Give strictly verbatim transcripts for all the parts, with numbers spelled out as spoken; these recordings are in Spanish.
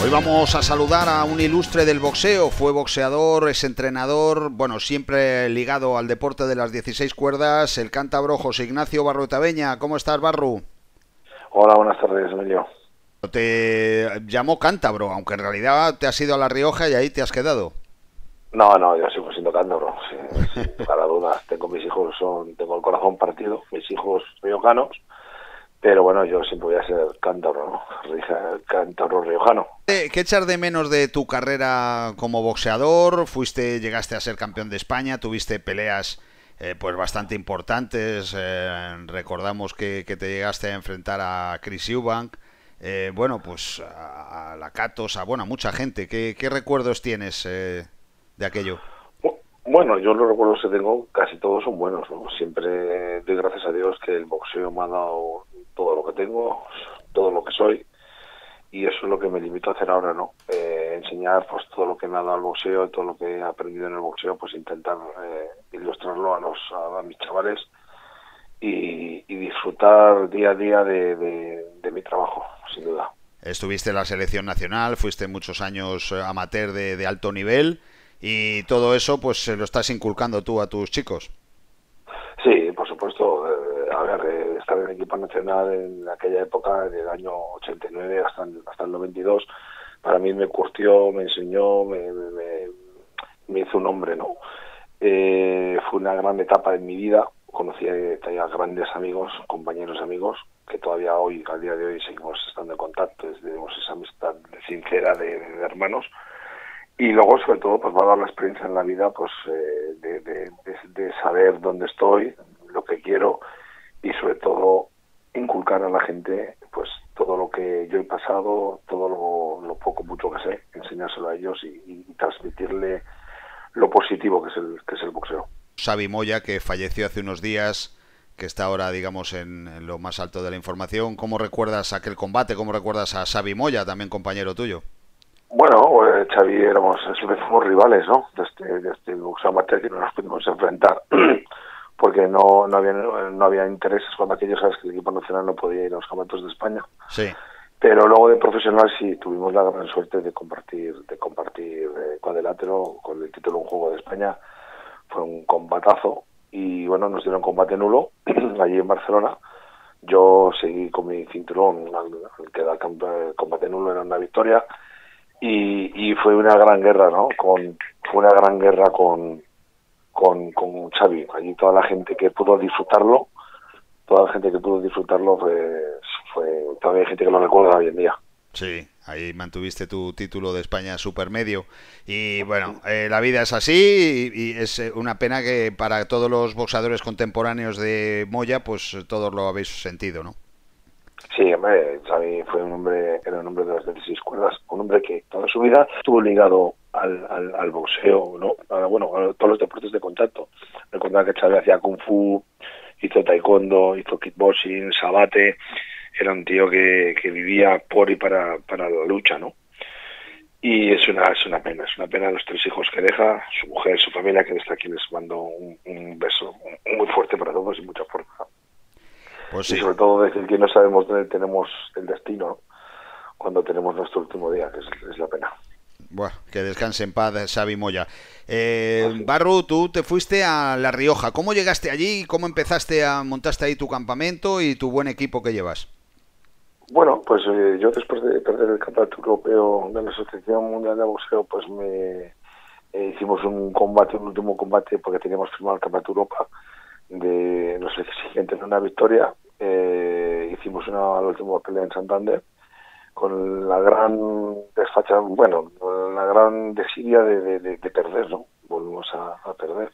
Hoy vamos a saludar a un ilustre del boxeo. Fue boxeador, es entrenador, bueno, siempre ligado al deporte de las dieciséis cuerdas, el cántabro José Ignacio Barruetaveña. ¿Cómo estás, Barru? Hola, buenas tardes, Emilio. Te llamó cántabro, aunque en realidad te has ido a La Rioja y ahí te has quedado. No, no, yo sigo siendo cántabro, sin, sin lugar a dudas. Tengo mis hijos, son, tengo el corazón partido, mis hijos riojanos, pero bueno, yo siempre voy a ser cántabro, ¿no? Cántabro riojano. ¿Qué echar de menos de tu carrera como boxeador? Fuiste, llegaste a ser campeón de España, tuviste peleas eh, pues bastante importantes. Eh, recordamos que, que te llegaste a enfrentar a Chris Eubank. Eh, bueno, pues a, a Lakatos, a bueno, a mucha gente. ¿Qué, qué recuerdos tienes eh, de aquello? Bueno, yo los recuerdos que tengo, casi todos son buenos, ¿no? Siempre doy gracias a Dios que el boxeo me ha dado todo lo que tengo, todo lo que soy, y eso es lo que me limito a hacer ahora, ¿no? Eh, enseñar pues todo lo que me ha dado el boxeo, todo lo que he aprendido en el boxeo, pues intentar eh, ilustrarlo a los a, a mis chavales y, y disfrutar día a día de, de, de mi trabajo, sin duda. Estuviste en la selección nacional, fuiste muchos años amateur de, de alto nivel. Y todo eso, pues, se lo estás inculcando tú a tus chicos. Sí, por supuesto. Eh, a ver, eh, estar en el equipo nacional en aquella época, del año ochenta y nueve hasta el, hasta el noventa y dos, para mí me curtió, me enseñó, me, me, me hizo un hombre, ¿no? Eh, fue una gran etapa en mi vida. Conocí a grandes amigos, compañeros amigos, que todavía hoy, al día de hoy, seguimos estando en contacto, tenemos esa amistad sincera de, de hermanos. Y luego, sobre todo, pues va a dar la experiencia en la vida, pues eh, de, de, de, de saber dónde estoy, lo que quiero y, sobre todo, inculcar a la gente, pues todo lo que yo he pasado, todo lo, lo poco, mucho que sé, enseñárselo a ellos y, y transmitirle lo positivo que es el que es el boxeo. Xavi Moya, que falleció hace unos días, que está ahora, digamos, en, en lo más alto de la información. ¿Cómo recuerdas aquel combate? ¿Cómo recuerdas a Xavi Moya, también compañero tuyo? Bueno, eh, Xavi, éramos, fuimos rivales, ¿no? Desde, desde el boxeo amateur que no nos pudimos enfrentar porque no, no había no había intereses cuando aquellos, sabes que el equipo nacional no podía ir a los campeonatos de España. Sí. Pero luego de profesional sí tuvimos la gran suerte de compartir de compartir eh, cuadrilátero con el título Un Juego de España. Fue un combatazo y bueno, nos dieron combate nulo allí en Barcelona. Yo seguí con mi cinturón, al quedar el combate nulo era una victoria. Y, y fue una gran guerra, ¿no? Con, fue una gran guerra con, con, con Xavi. Allí toda la gente que pudo disfrutarlo, toda la gente que pudo disfrutarlo fue, fue todavía hay gente que lo recuerda hoy en día. Sí, ahí mantuviste tu título de España supermedio. Y bueno, eh, la vida es así y, y es una pena que para todos los boxeadores contemporáneos de Moya, pues todos lo habéis sentido, ¿no? Sí, hombre, Xavi fue un hombre, era un hombre de las dieciséis cuerdas, un hombre que toda su vida estuvo ligado al, al, al boxeo, ¿no? A, bueno, a todos los deportes de contacto. Recordar que Xavi hacía kung fu, hizo taekwondo, hizo kickboxing, sabate. Era un tío que, que vivía por y para, para la lucha, ¿no? Y es una, es una pena, es una pena los tres hijos que deja, su mujer, su familia, que desde aquí les mando un, un beso muy fuerte para todos y mucha fuerza. Pues sí. Y sobre todo decir que no sabemos dónde tenemos el destino, ¿no? Cuando tenemos nuestro último día, que es, es la pena. Bueno, que descanse en paz Xavi Moya. Eh, Barru, tú te fuiste a La Rioja. ¿Cómo llegaste allí? ¿Cómo empezaste a montaste ahí tu campamento y tu buen equipo que llevas? Bueno, pues eh, yo después de perder el campeonato europeo de la Asociación Mundial de Boxeo, pues me eh, hicimos un combate, un último combate, porque teníamos firmado el campeonato Europa, de los exigentes de una victoria. Eh, hicimos una la última pelea en Santander con la gran desfacha, bueno, la gran desidia de, de, de, de perder, ¿no? Volvimos a, a perder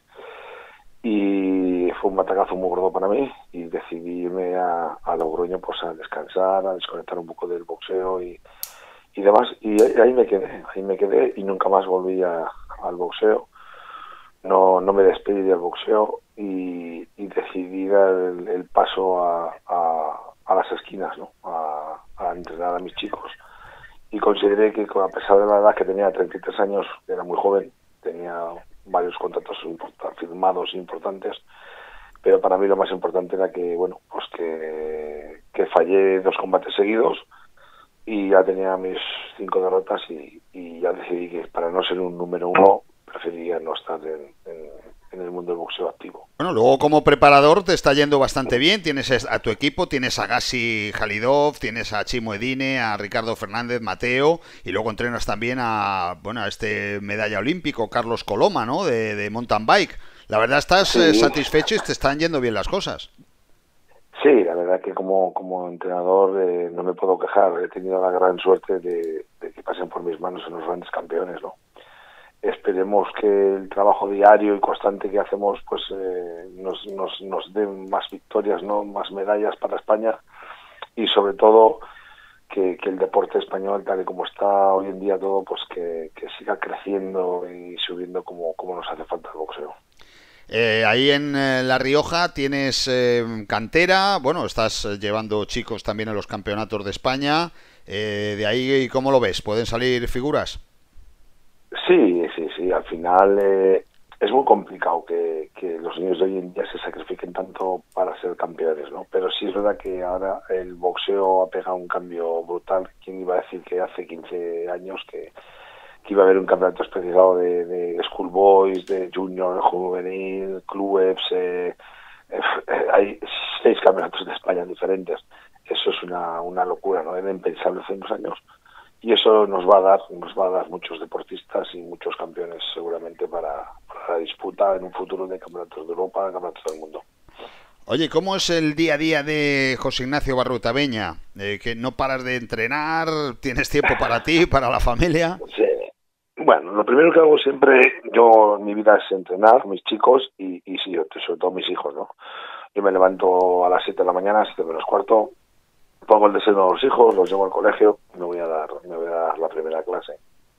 y fue un batacazo muy gordo para mí y decidí irme a, a Logroño pues a descansar, a desconectar un poco del boxeo y, y demás, y ahí, ahí me quedé, ahí me quedé y nunca más volví a, al boxeo. No, no me despedí del boxeo y, y decidí dar el, el paso a, a, a las esquinas, ¿no? A, a entrenar a mis chicos. Y consideré que, a pesar de la edad que tenía, treinta y tres años, era muy joven, tenía varios contratos firmados importantes, pero para mí lo más importante era que, bueno, pues que, que fallé dos combates seguidos, y ya tenía mis cinco derrotas y, y ya decidí que para no ser un número uno preferiría no estar en, en, en el mundo del boxeo activo. Bueno, luego como preparador te está yendo bastante bien, tienes a tu equipo, tienes a Gassi Halidov, tienes a Chimo Edine, a Ricardo Fernández, Mateo, y luego entrenas también a, bueno, a este medalla olímpico, Carlos Coloma, ¿no?, de, de mountain bike. La verdad, estás eh, Sí, satisfecho y te están yendo bien las cosas. sí, la verdad que como, como entrenador eh, no me puedo quejar. He tenido la gran suerte de, de que pasen por mis manos en los grandes campeones, ¿no? Esperemos que el trabajo diario y constante que hacemos pues eh, nos, nos, nos dé más victorias, no más medallas para España, y sobre todo que, que el deporte español, tal y como está hoy en día todo, pues que, que siga creciendo y subiendo como, como nos hace falta el boxeo. Eh, ahí en eh, La Rioja tienes eh, cantera, bueno, estás eh, llevando chicos también a los campeonatos de España. Eh, de ahí, ¿cómo lo ves? ¿Pueden salir figuras? Sí, sí, sí. Al final eh, es muy complicado que, que los niños de hoy en día se sacrifiquen tanto para ser campeones, ¿no? Pero sí es verdad que ahora el boxeo ha pegado un cambio brutal. ¿Quién iba a decir que hace quince años que, que iba a haber un campeonato especializado de, de schoolboys, de junior, juvenil, clubes? Eh, eh, hay seis campeonatos de España diferentes. Eso es una, una locura, ¿no? Era impensable hace unos años. Y eso nos va a dar nos va a dar muchos deportistas y muchos campeones seguramente para, para la disputa en un futuro de campeonatos de Europa, campeonatos del mundo. Oye, ¿cómo es el día a día de José Ignacio Barrutaveña? Eh, que no paras de entrenar, tienes tiempo para ti, para la familia. Sí. Bueno, lo primero que hago siempre, yo en mi vida es entrenar, mis chicos y, y sí, sobre todo mis hijos, ¿no? Yo me levanto a las siete de la mañana, siete menos cuarto, pongo el desayuno a los hijos, los llevo al colegio, me voy a dar, me voy a dar la primera clase.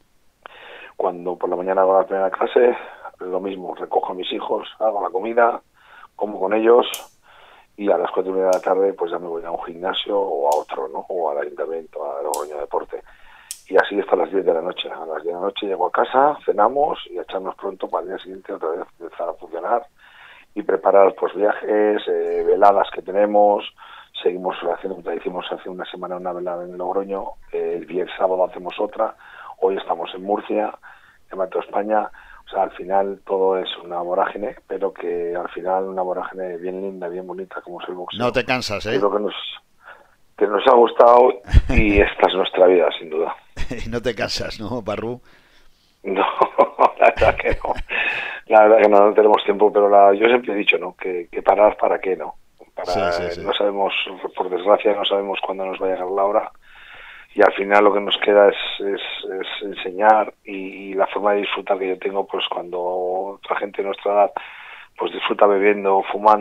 Cuando por la mañana hago la primera clase, lo mismo, recojo a mis hijos, hago la comida, como con ellos y a las cuatro y media de la tarde pues ya me voy a un gimnasio o a otro, ¿no? O al ayuntamiento, a Logroño Deporte. Y así hasta las diez de la noche. A las diez de la noche llego a casa, cenamos y echarnos pronto para el día siguiente otra vez empezar a funcionar y preparar pues viajes, eh, veladas que tenemos. Seguimos haciendo, hicimos hace una semana una velada en Logroño, eh, el viernes sábado hacemos otra, hoy estamos en Murcia, en Mato España. O sea, al final todo es una vorágine, pero que al final una vorágine bien linda, bien bonita como es el boxeo. No te cansas, ¿eh? Es lo que nos, que nos ha gustado y esta es nuestra vida, sin duda. Y no te cansas, ¿no, Barru? No, la verdad que no. La verdad que no, no tenemos tiempo, pero la, yo siempre he dicho, ¿no? Que, que parar, ¿para qué, no? Para, Sí, sí, sí. no sabemos, por desgracia, no sabemos cuándo nos va a llegar la hora. Y al final lo que nos queda es, es, es enseñar y, y la forma de disfrutar que yo tengo, pues cuando otra gente de nuestra edad pues disfruta bebiendo,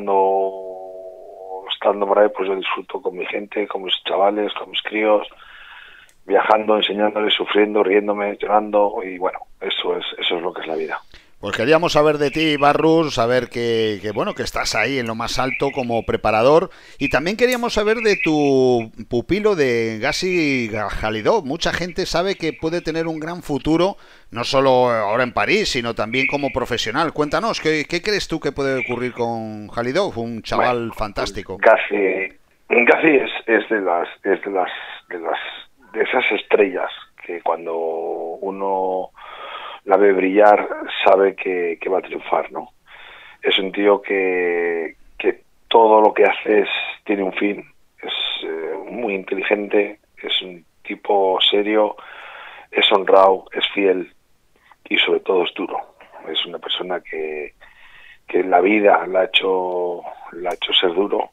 fumando, estando por ahí, pues yo disfruto con mi gente, con mis chavales, con mis críos, viajando, enseñándoles, sufriendo, riéndome, llorando y bueno, eso es eso es lo que es la vida. Pues queríamos saber de ti, Barru, saber que, que bueno que estás ahí en lo más alto como preparador y también queríamos saber de tu pupilo de Gassi Halidov. Mucha gente sabe que puede tener un gran futuro, no solo ahora en París, sino también como profesional. Cuéntanos, ¿qué, qué crees tú que puede ocurrir con Halidov, un chaval Bueno, fantástico? Gassi, Gassi es, es de las es de las de las de esas estrellas que cuando uno la ve brillar, sabe que, que va a triunfar, ¿no? Es un tío que, que todo lo que hace es, tiene un fin, es eh, muy inteligente, es un tipo serio, es honrado, es fiel y sobre todo es duro. Es una persona que, que en la vida la ha hecho, la ha hecho ser duro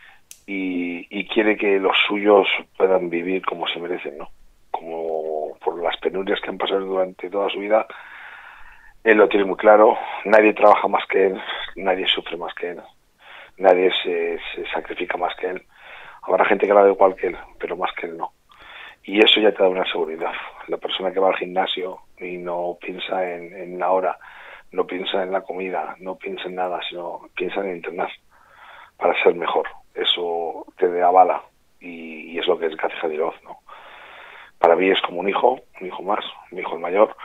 y, y quiere que los suyos puedan vivir como se merecen, ¿no? Como por las penurias que han pasado durante toda su vida. Él lo tiene muy claro, nadie trabaja más que él, nadie sufre más que él, nadie se, se sacrifica más que él. Habrá gente que la da igual que él, pero más que él no. Y eso ya te da una seguridad. La persona que va al gimnasio y no piensa en, en la hora, no piensa en la comida, no piensa en nada, sino piensa en entrenar para ser mejor. Eso te avala y, y es lo que es Gassi Halidov, ¿no? Para mí es como un hijo, un hijo más, mi hijo el mayor,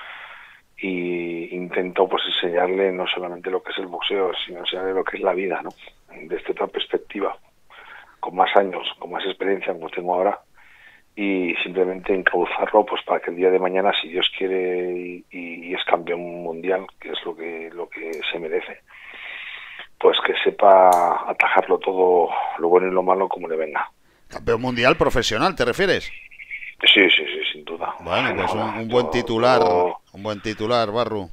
y intento pues enseñarle no solamente lo que es el boxeo, sino enseñarle lo que es la vida, ¿no? Desde otra perspectiva, con más años, con más experiencia como tengo ahora, y simplemente encauzarlo pues para que el día de mañana, si Dios quiere y, y es campeón mundial, que es lo que lo que se merece, pues que sepa atajarlo todo, lo bueno y lo malo, como le venga. Campeón mundial profesional, ¿te refieres? Sí, sí, sí, sin duda. Bueno, pues un, un yo, buen titular, yo, un buen titular, Barru.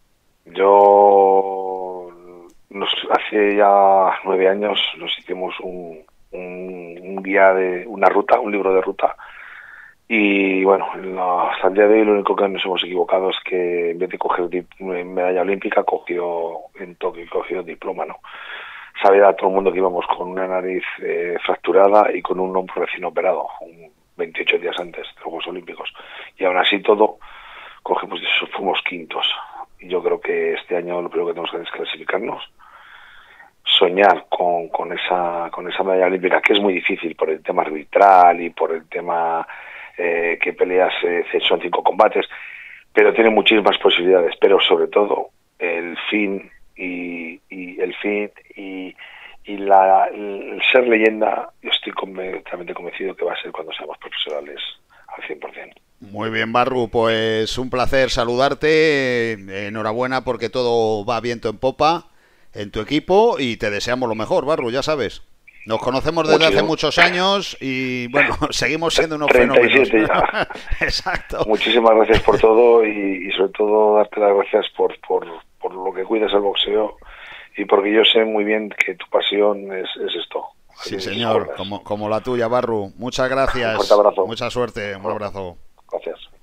yo nos, hace ya nueve años nos hicimos un, un, un guía de una ruta, un libro de ruta. Y bueno, hasta el día de hoy lo único que nos hemos equivocado es que en vez de coger medalla olímpica, cogió en Tokio, cogió diploma, ¿no? Sabía a todo el mundo que íbamos con una nariz eh, fracturada y con un hombro recién operado, un veintiocho días antes de los Juegos Olímpicos. Y aún así todo, cogimos eso, fuimos quintos. Y yo creo que este año lo primero que tenemos que hacer es clasificarnos, soñar con, con esa con esa medalla olímpica, que es muy difícil por el tema arbitral y por el tema eh, que peleas eh, son cinco combates, pero tiene muchísimas posibilidades, pero sobre todo el fin y, y el fin y, y la, el ser leyenda, yo estoy completamente convencido que va a ser cuando seamos profesionales al cien por ciento. Muy bien, Barru, pues un placer saludarte, enhorabuena porque todo va viento en popa en tu equipo y te deseamos lo mejor, Barru, ya sabes. Nos conocemos desde Muchísimo. hace muchos años y bueno, seguimos siendo unos treinta y fenómenos. siete ya. Exacto. Muchísimas gracias por todo y, y sobre todo darte las gracias por, por, por lo que cuidas el boxeo y porque yo sé muy bien que tu pasión es, es esto. Sí, señor, como, como la tuya, Barru. Muchas gracias. Un fuerte abrazo. Mucha suerte, un abrazo. Gracias.